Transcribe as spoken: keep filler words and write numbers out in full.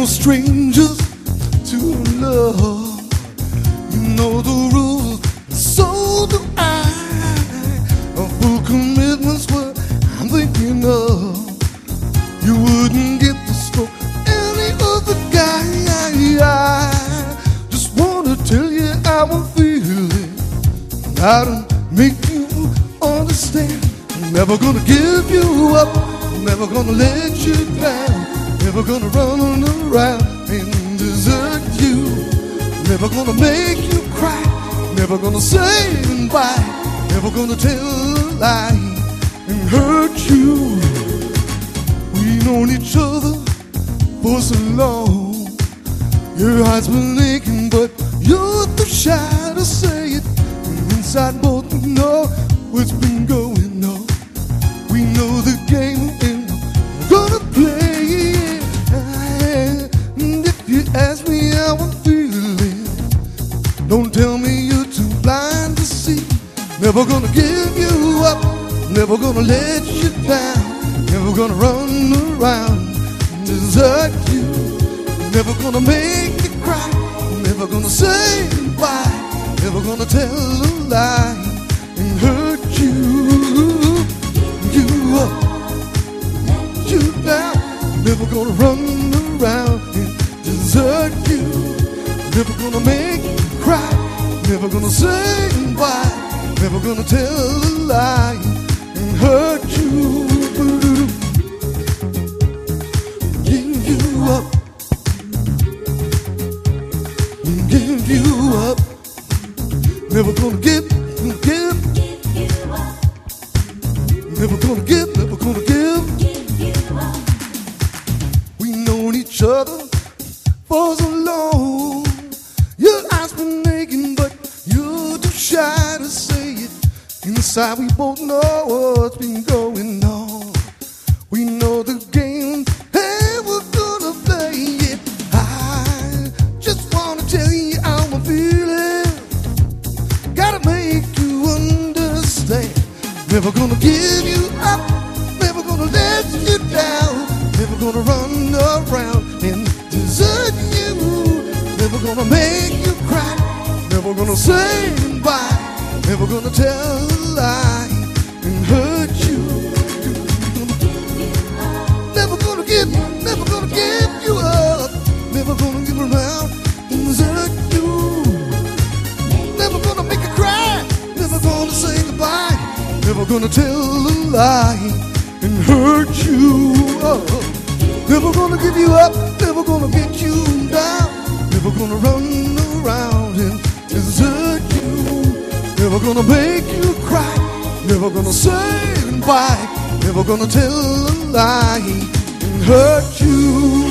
no strangers to love. You know the rules, so do I. A full commitment's what I'm thinking of. You wouldn't get this from any other guy. I just wanna tell you how I'm feeling, how to make you understand. I'm never gonna give you up, I'm never gonna let you down, never gonna run around and desert you, never gonna make you cry, never gonna say goodbye, never gonna tell a lie and hurt you. We've known each other for so long. Your heart's been aching, but you're too shy to say it. And inside both we know what's been going on. We know the game and we're gonna play it. And if you ask me how I'm feeling, don't tell me you're too blind to see. Never gonna give you up, never gonna let you down, never gonna run around and desert you, never gonna make you cry, never gonna say goodbye, never gonna tell a lie and hurt you. You up, you down, never gonna run around and desert you, never gonna make you cry, never gonna say goodbye, never gonna tell a lie and hurt you. Give you up, give you up, never gonna give, give, never gonna give, never gonna give. We known each other for so long. Your eyes been aching, but you're too shy to say it. Inside we both know what's been going on. We know the game, and we're gonna play it. I just wanna tell you how I'm feeling, gotta make you understand. Never gonna give you up, never gonna let you down, never gonna run around and desert you, never gonna make you cry, never gonna say goodbye, never gonna tell a lie and hurt you. Never gonna give, never gonna give you up, never gonna give around and desert you, never gonna make you cry, never gonna say goodbye, never gonna tell a lie and hurt you. Oh, never gonna give you up, never gonna get you down, never gonna run around and desert you, never gonna make you cry, never gonna say goodbye, never gonna tell a lie and hurt you.